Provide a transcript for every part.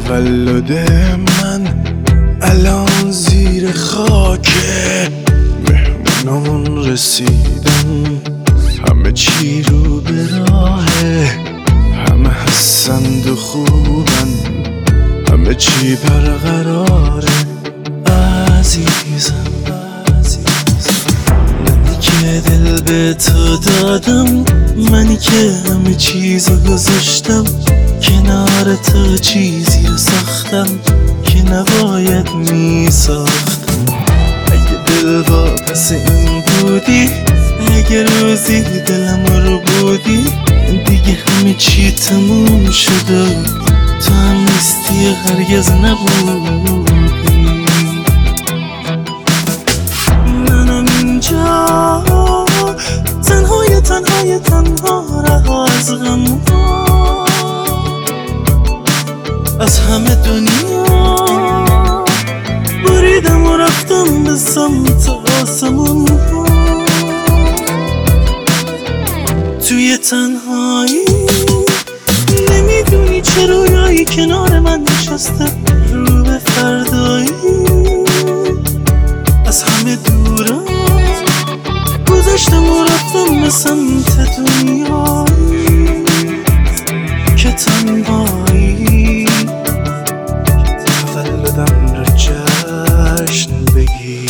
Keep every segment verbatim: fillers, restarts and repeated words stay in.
تولد من الان زیر خاکه، مهمونامون رسیدن، همه چی رو به راهه، همه هستند و خوبن، همه چی برقراره. عزیزم منی که دل به تو دادم، منی که همه چیزو گذاشتم کنار تو، چیزی رو ساختم که نباید می ساختم. اگه دل واپس این بودی، اگه روزی دلم رو بودی، دیگه همه چی تموم شده، تو هم نیستی هرگز نبودی. منم اینجا تنهای تنهای تنها، رها از غم، از همه دنیا بریدم و رفتم به سمت آسمون. توی تنهایی نمیدونی چه رویایی کنار من نشسته، رو به فردایی از همه دورم گذاشتم و رفتم به سمت دنیایی که تنهایی. تولدم رو جشن بگیر.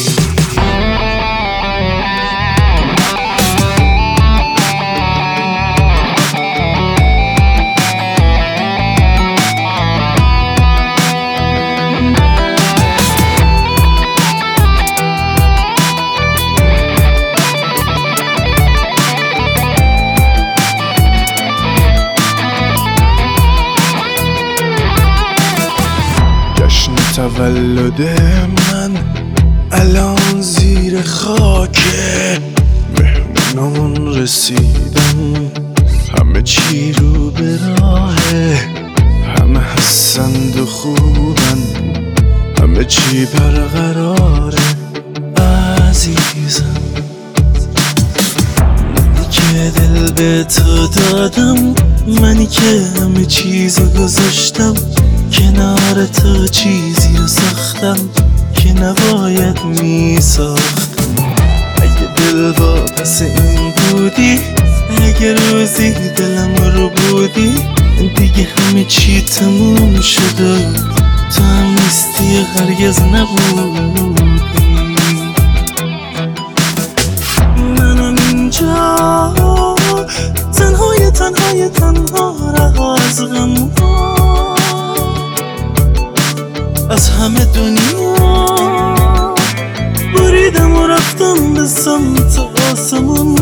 تولد من الان زیر خاکه، مهمونامون رسیدن، همه چی رو به راهه، همه هستند و خوبن، همه چی برقراره. عزیزم منی که دل به تو دادم، منی که همه چیزو گذاشتم کنار تو، چیزی رو ساختم که نباید می ساختم. اگه دل واپس این بودی، اگه روزی دلم رو بودی، دیگه همه چی تموم شده، تو هم نیستی هرگز نبودی. منم اینجا تنهای تنهای تنها، رها از غم، از همه دنیا بریدم و رفتم به سمت آسمون.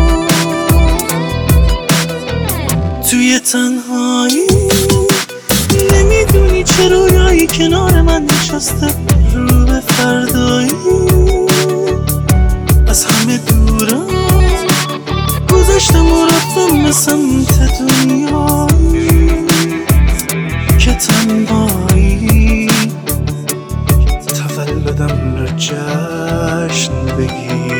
توی تنهایی نمیدونی چه رویایی کنار من نشسته، رو به فردایی از همه دورم گذاشتم و رفتم به سمت دنیایی که تنهایی. تولدم رو جشن بگیر.